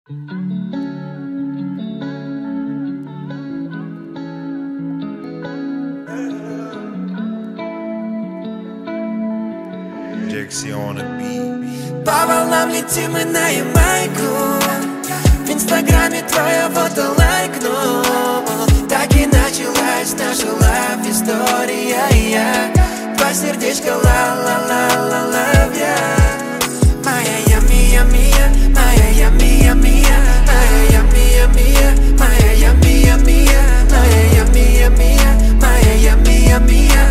По волнам летим мы на Ямайку. В инстаграме твоя фото лайкну. Так и началась наша лав-история. Два сердечка ла-ла-ла-ла-ла-ла. Моя я-мия-мия, моя я-мия-мия, моя я-мия-мия, моя я-мия-мия, моя я-мия-мия, моя я-мия-мия,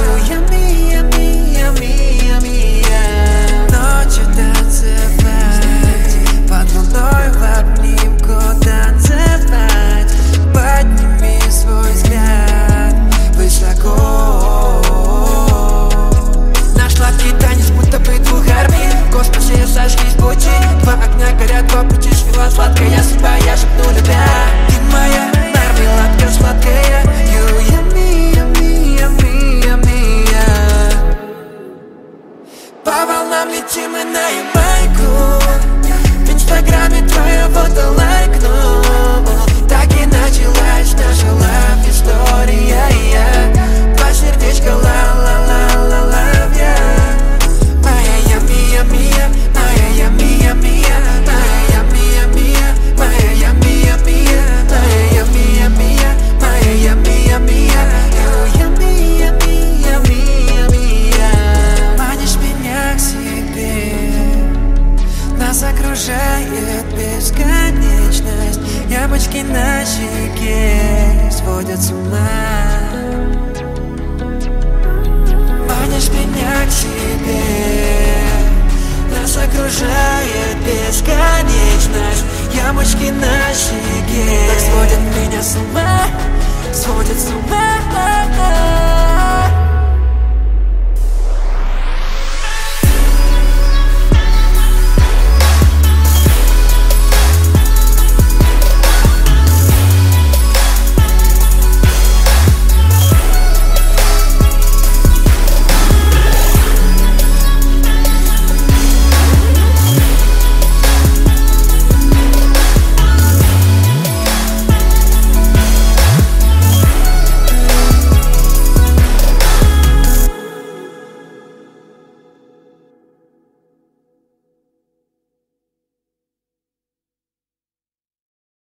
я-мия-мия-мия. Ночью танцевать, под луной в обнимку танцевать. Подними свой взгляд высоко. Наш сладкий танец будто бы двух армий. В космосе сошлись пути. Два огня горят, два пути свела сладкая судьба. Я шепну любя, ты моя мармеладка сладкая. Я-мия-мия-мия-мия. По волнам летим мы на Ямайку. В инстаграме твое фото лайкну. Так и началась наша лав-история. Два сердечка ла-ла-ла-ла-ла. Моя я-мия-мия, моя я-мия-мия, моя я-мия-мия, моя я-мия-мия, моя я-мия-мия, моя я-мия-мия, я-мия-мия-мия. Манишь меня к себе, нас окружает бесконечность. Ямочки на щеке сводят с ума. Манишь меня к себе, нас окружает бесконечность. Ямочки на щеке так сводят меня с ума.